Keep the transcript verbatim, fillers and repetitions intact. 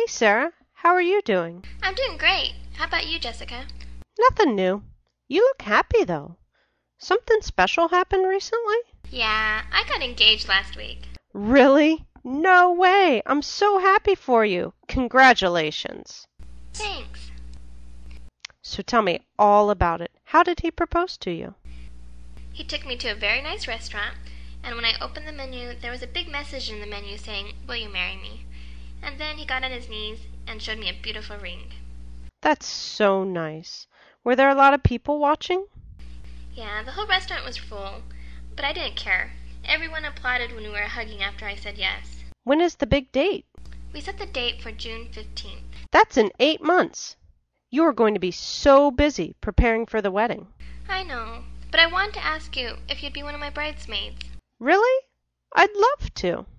Hey, Sarah. How are you doing? I'm doing great. How about you, Jessica? Nothing new. You look happy, though. Something special happened recently? Yeah, I got engaged last week. Really? No way. I'm so happy for you. Congratulations. Thanks. So tell me all about it. How did he propose to you? He took me to a very nice restaurant, and when I opened the menu, there was a big message in the menu saying, "Will you marry me?" And then he got on his knees and showed me a beautiful ring. That's so nice. Were there a lot of people watching? Yeah, the whole restaurant was full, but I didn't care. Everyone applauded when we were hugging after I said yes. When is the big date? We set the date for June fifteenth. That's in eight months. You are going to be so busy preparing for the wedding. I know, but I wanted to ask you if you'd be one of my bridesmaids. Really? I'd love to.